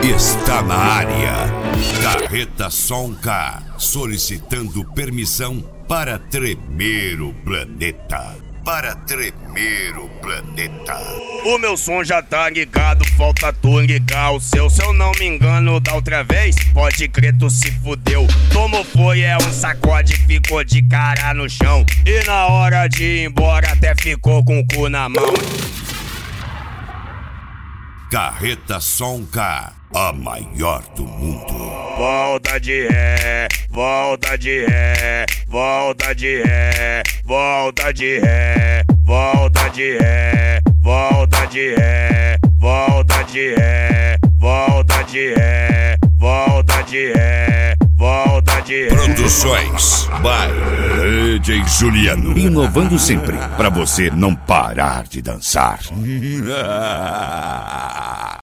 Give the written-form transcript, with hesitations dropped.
está na área. Carreta Som K, solicitando permissão para tremer o planeta. Para tremer o planeta. O meu som já tá ligado, falta tu ligar o seu. Se eu não me engano da outra vez, pode crer tu se fudeu. Tomou foi, é um sacode, ficou de cara no chão. E na hora de ir embora até ficou com o cu na mão. Carreta Som K, a maior do mundo. Volta de ré, volta de ré, volta de ré, volta de ré, volta de ré, volta de ré, volta de ré, volta de ré, volta de ré, volta de ré. Produções by DJ Juliano. Inovando sempre, pra você não parar de dançar.